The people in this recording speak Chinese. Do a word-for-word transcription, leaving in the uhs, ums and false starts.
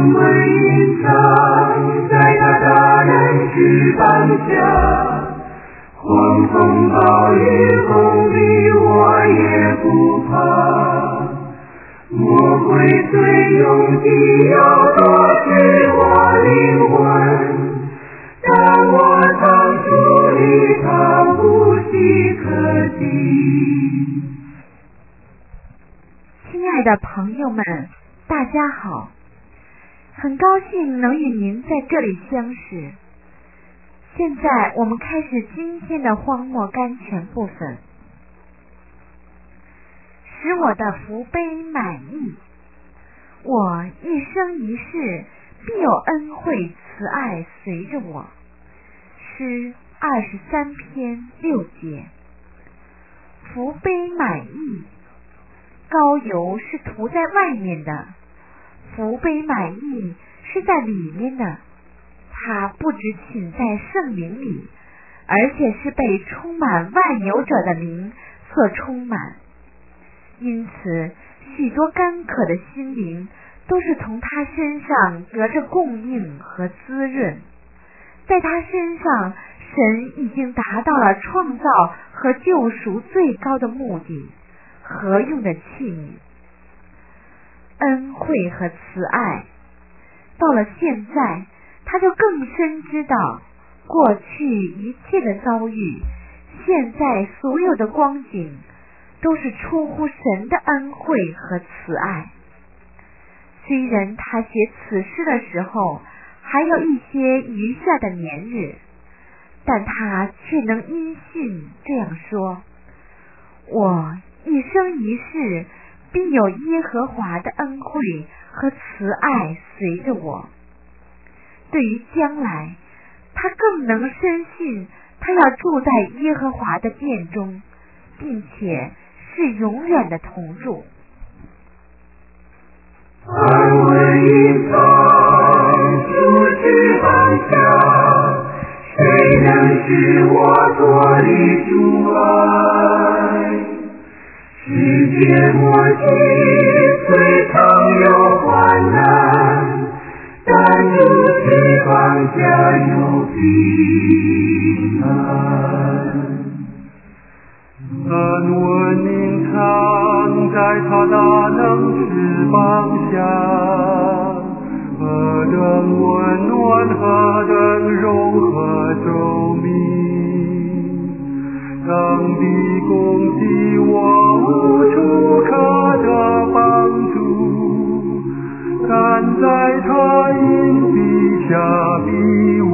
安稳隐藏在他大能翅膀下，狂风暴雨攻击我也不怕，魔鬼最用计要夺取我灵魂，但我藏出离他无迹可及。 亲爱的朋友们，大家好，很高兴能与您在这里相识。现在我们开始今天的荒漠甘泉部分。使我的福杯满溢，我一生一世必有恩惠慈爱随着我。诗二十三篇六节。福杯满溢，膏油是涂在外面的，福杯满溢是在里面的。它不只浸在圣灵里，而且是被充满万有者的灵所充满。因此许多干渴的心灵都是从他身上得着供应和滋润。在他身上，神已经达到了创造和救赎最高的目的，合用的器皿。恩惠和慈爱，到了现在他就更深知道，过去一切的遭遇，现在所有的光景，都是出乎神的恩惠和慈爱。虽然他写此诗的时候还有一些余下的年日，但他却能因信这样说：我一生一世必有耶和华的恩惠和慈爱随着我。对于将来，他更能深信他要住在耶和华的殿中，并且是永远的同住。 安稳隐藏出翅膀下，谁能使我脱离阻碍？世界末期虽常有患难，但主翅膀下有平安。安稳隐藏在他大能翅膀下，何等温暖，何等柔和周密。上帝供给我无处可得帮助，但在他荫庇下必